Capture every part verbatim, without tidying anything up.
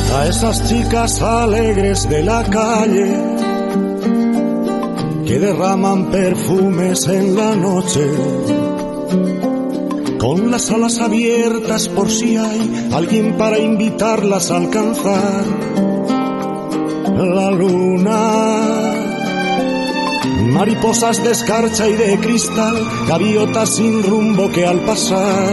a esas chicas alegres de la calle que derraman perfumes en la noche, con las alas abiertas por si hay alguien para invitarlas a alcanzar la luna. Mariposas de escarcha y de cristal, gaviotas sin rumbo que al pasar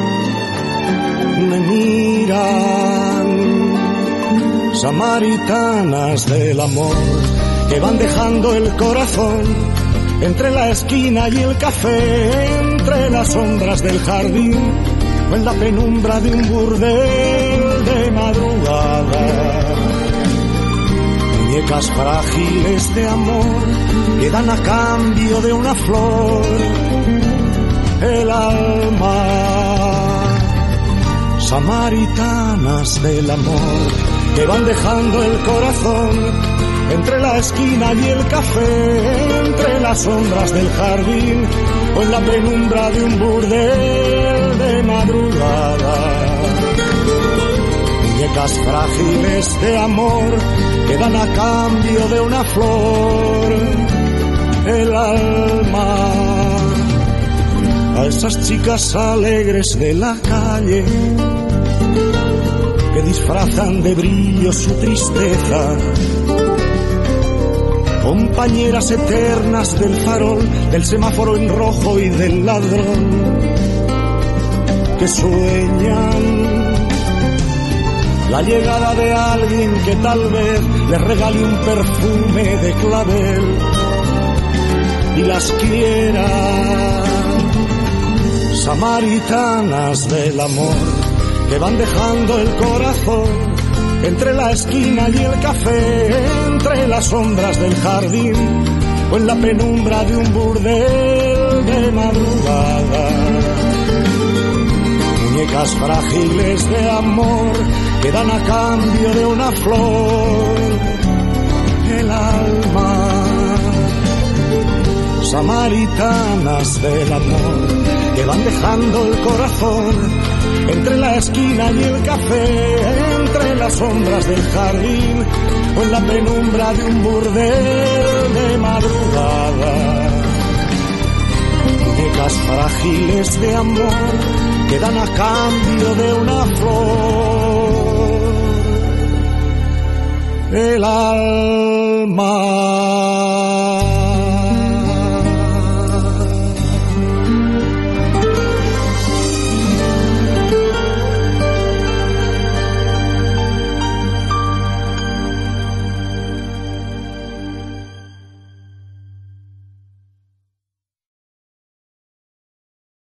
me miran. Samaritanas del amor que van dejando el corazón entre la esquina y el café, entre las sombras del jardín o en la penumbra de un burdel de madrugada. Muñecas frágiles de amor que dan a cambio de una flor el alma. Samaritanas del amor que van dejando el corazón entre la esquina y el café, entre las sombras del jardín o en la penumbra de un burdel de madrugada. Muñecas frágiles de amor que dan a cambio de una flor el alma. A esas chicas alegres de la calle que disfrazan de brillo su tristeza, compañeras eternas del farol, del semáforo en rojo y del ladrón, que sueñan la llegada de alguien que tal vez les regale un perfume de clavel y las quiera. Samaritanas del amor que van dejando el corazón entre la esquina y el café, entre las sombras del jardín o en la penumbra de un burdel de madrugada. Muñecas frágiles de amor que dan a cambio de una flor el alma. Samaritanas del amor que van dejando el corazón entre la esquina y el café, entre las sombras del jardín o en la penumbra de un burdel de madrugada. Muñecas frágiles de amor que dan a cambio de una flor el alma.